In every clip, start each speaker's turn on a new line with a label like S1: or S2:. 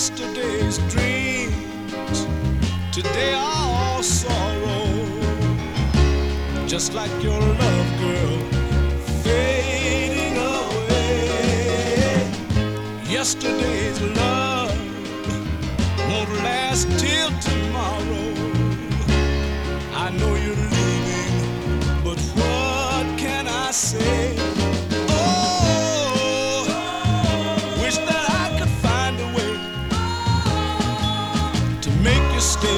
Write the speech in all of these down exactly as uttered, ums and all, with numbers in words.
S1: Yesterday's dreams today are all sorrow, just like your love, girl, fading away. Yesterday's love won't last till tomorrow. I know you're leaving, but what can I say? Stay.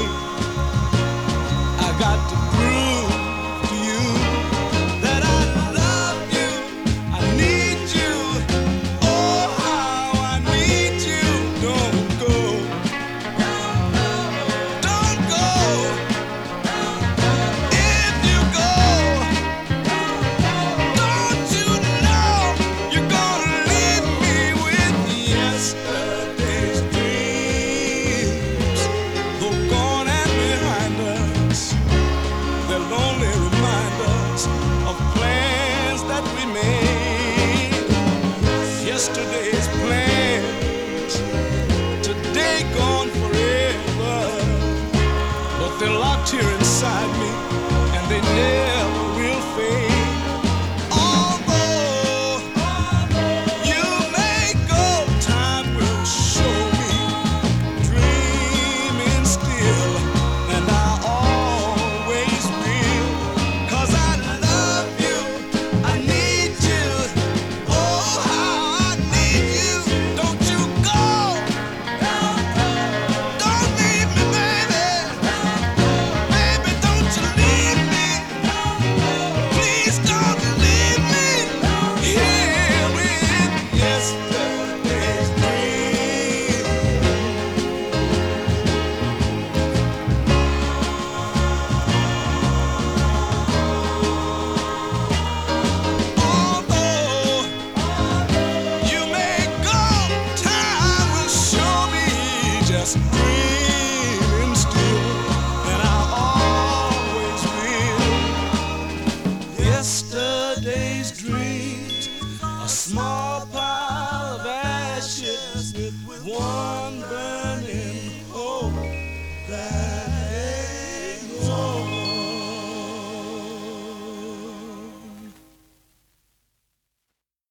S1: I got to prove to you that I love you, I need you, oh how I need you. Don't go, don't go. If you go, don't you know you're gonna leave me with yesterday's dreams. Though gone and behind us, they'll only remind us of plans that we made. Yesterday's plans, today gone forever, but they're locked here inside me.